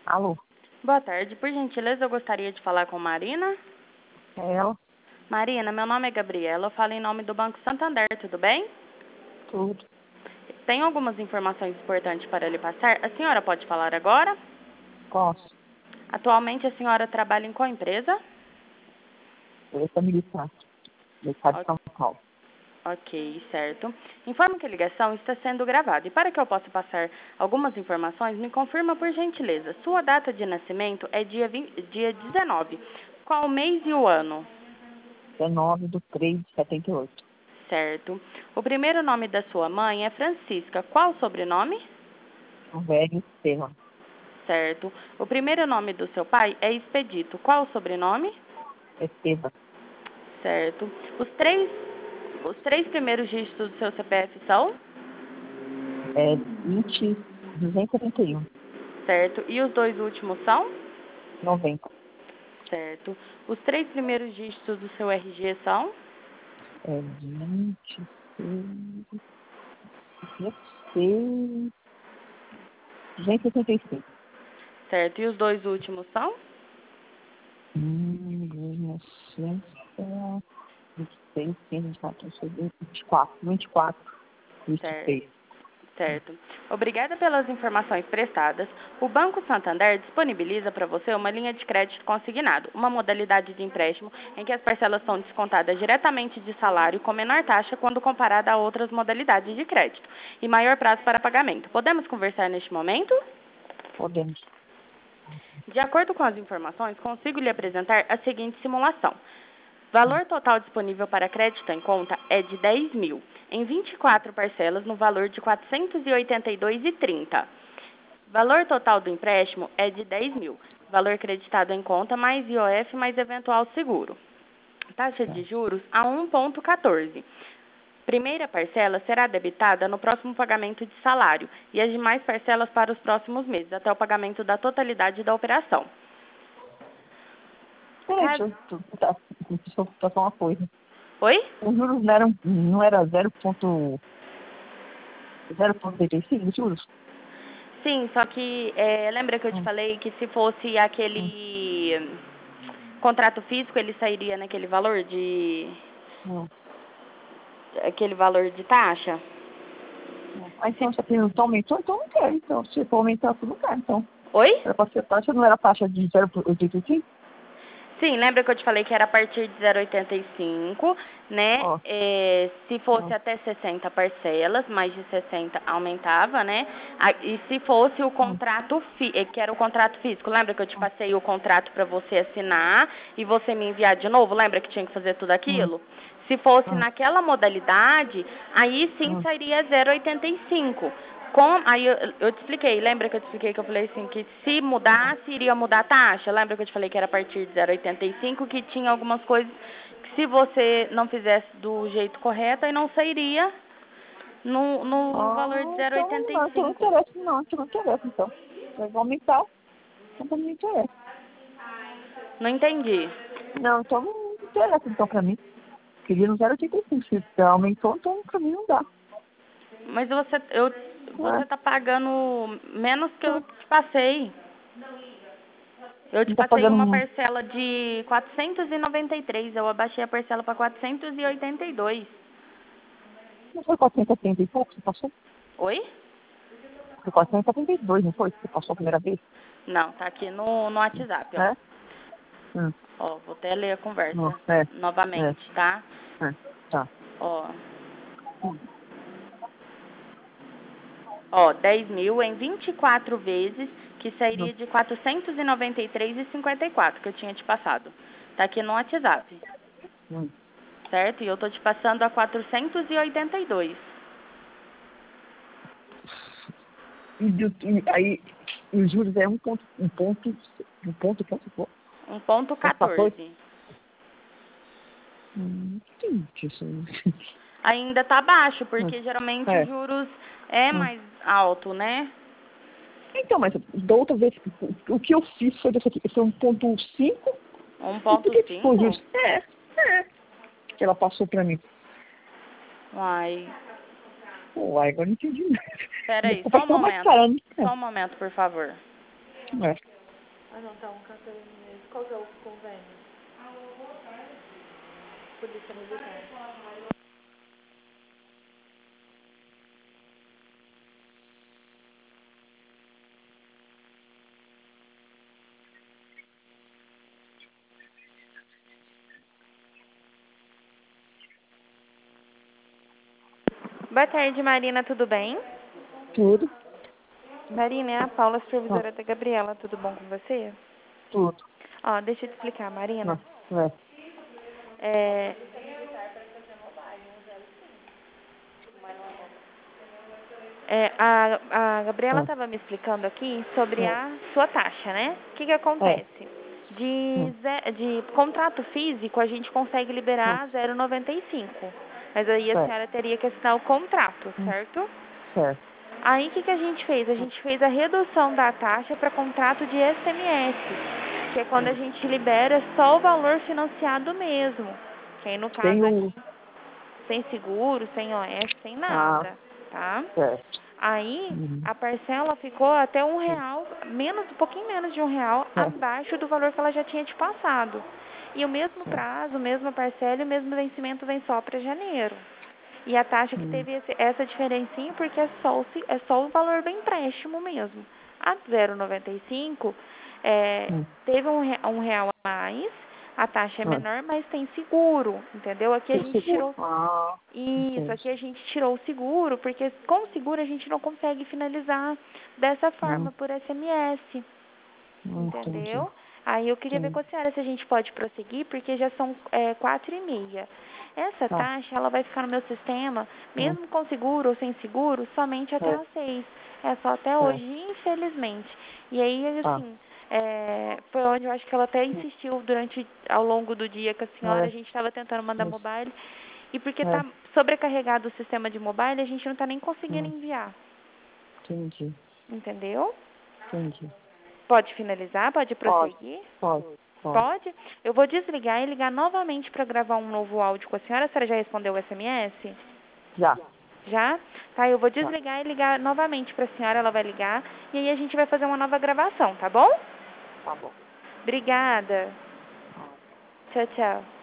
Alô? Boa tarde. Por gentileza, eu gostaria de falar com Marina. É ela? Marina, meu nome é Gabriela. Eu falo em nome do Banco Santander, tudo bem? Tudo. Tenho algumas informações importantes para lhe passar. A senhora pode falar agora? Posso. Atualmente, a senhora trabalha em qual empresa? Eu sou militar. Militar de O- São Paulo. Ok, certo. Informo que a ligação está sendo gravada. E para que eu possa passar algumas informações, me confirma por gentileza. Sua data de nascimento é dia 19. Qual o mês e o ano? 19/3/78. Certo. O primeiro nome da sua mãe é Francisca. Qual o sobrenome? Um velho Estevam. Certo. O primeiro nome do seu pai é Expedito. Qual o sobrenome? Estevam. Certo. Os três primeiros dígitos do seu CPF são? 20/271. Certo. E os dois últimos são? 90. Certo. Os três primeiros dígitos do seu RG são? 26. 16. 275. Certo. E os dois últimos são? 26, 15, 24, 24. 24. Certo. 26. Certo. Obrigada pelas informações prestadas. O Banco Santander disponibiliza para você uma linha de crédito consignado, uma modalidade de empréstimo em que as parcelas são descontadas diretamente de salário com menor taxa quando comparada a outras modalidades de crédito e maior prazo para pagamento. Podemos conversar neste momento? Podemos. De acordo com as informações, consigo lhe apresentar a seguinte simulação. Valor total disponível para crédito em conta é de 10 mil, em 24 parcelas no valor de R$ 482,30. Valor total do empréstimo é de 10 mil, valor creditado em conta mais IOF mais eventual seguro. Taxa de juros a 1,14. Primeira parcela será debitada no próximo pagamento de salário e as demais parcelas para os próximos meses, até o pagamento da totalidade da operação. Peraí, deixa eu falar uma coisa. Oi? Os juros não era 0,85 juros? Sim, só que lembra que eu te Hum, falei que se fosse hum, aquele contrato físico, ele sairia naquele hum. aquele valor de taxa? Ah, então, se a pergunta aumentou, então não quero. Então, se for aumentar, eu não quero. Então, Oi? era para ser taxa, não era taxa de 0,85? Sim, lembra que eu te falei que era a partir de 0,85, né? Ó, Se fosse ó, até 60 parcelas, mais de 60 aumentava, né? E se fosse o ó, contrato, que era o contrato físico, lembra que eu te ó, passei o contrato para você assinar e você me enviar de novo? Lembra que tinha que fazer tudo ó, aquilo? Se fosse ó, naquela modalidade, aí sim ó. sairia 0,85. Aí eu te expliquei, lembra que eu te expliquei que eu falei assim, que se mudasse, iria mudar a taxa? Lembra que eu te falei que era a partir de 0,85, que tinha algumas coisas que se você não fizesse do jeito correto, aí não sairia no valor de Ah, então não, então não 0,85. interessa, não. Então não interessa, então. Vai aumentar, então não me interessa. Não entendi. Não, então não interessa, então, para mim. Queria no 0,85. Se aumentou, então para mim não dá. Mas É, você tá pagando menos que eu te passei. Eu te não tá passei uma pagando. parcela de 493, eu abaixei a parcela para 482. Não foi 470 e pouco, você passou? Oi? Foi 472, não foi? Você passou a primeira vez? Não, tá aqui no WhatsApp, ó. É? Hum, Ó, vou até ler a não, conversa é, novamente, tá? é, tá. Ó, Hum, ó, 10 mil em 24 vezes, que hum, sairia de 493,54 que eu tinha te passado. Tá aqui no WhatsApp, hum. certo? E eu tô te passando a 482. Aí, os juros é quanto for? É 14? 1,14. Entendi isso aí. Ainda tá baixo, Hum, porque geralmente os É. juros é hum. mais alto, né? Então, mas da outra vez, o que eu fiz foi dessa aqui, foi 1,5. E por que que foi 1,5? juros? Que ela passou pra mim. Uai, Pô, agora não entendi nada. pera aí, Vai só um ficar mais momento. cara, né? Só um momento, por favor. É. Ah, não, tá um cancelando mesmo. Qual que é o convênio? Polícia Militar. Boa tarde, Marina, tudo bem? Tudo. Marina, é a Paula, supervisora da Gabriela, tudo bom com você? Tudo. Ó, deixa eu te explicar, Marina. Não. A Gabriela estava me explicando aqui sobre a sua taxa, né? O que acontece? De contrato físico, a gente consegue liberar 0,95. Mas aí a senhora teria que assinar o contrato, certo? Certo. Aí o que a gente fez? A gente fez a redução da taxa para contrato de SMS, que é quando a gente libera só o valor financiado mesmo. Que aí no caso aqui, sem seguro, sem OS, sem nada, tá? Certo. Aí a parcela ficou até R$1, um pouquinho menos de R$1 abaixo do valor que ela já tinha te passado. E o mesmo prazo, mesma parcela e o mesmo vencimento vem só para janeiro. E a taxa que teve essa diferencinha porque é só o valor do empréstimo mesmo. A 0,95 teve um real a mais, a taxa é menor, mas tem seguro, entendeu? Aqui a gente tirou. Isso, aqui a gente tirou o seguro, porque com o seguro a gente não consegue finalizar dessa forma, por SMS, entendeu? Aí eu queria ver com a senhora se a gente pode prosseguir, porque já são 4h30. Essa taxa, ela vai ficar no meu sistema, mesmo com seguro ou sem seguro, somente até às 6. É só até hoje, infelizmente. E aí, assim, foi onde eu acho que ela até insistiu ao longo do dia com a senhora, a gente estava tentando mandar mobile. E porque está sobrecarregado o sistema de mobile, a gente não está nem conseguindo enviar. Entendi. Entendeu? Entendi. Pode finalizar? Pode prosseguir? Pode. Eu vou desligar e ligar novamente para gravar um novo áudio com a senhora. A senhora já respondeu o SMS? Já. Já? Tá, eu vou desligar e ligar novamente para a senhora, ela vai ligar. E aí a gente vai fazer uma nova gravação, tá bom? Tá bom. Obrigada. Tchau, tchau.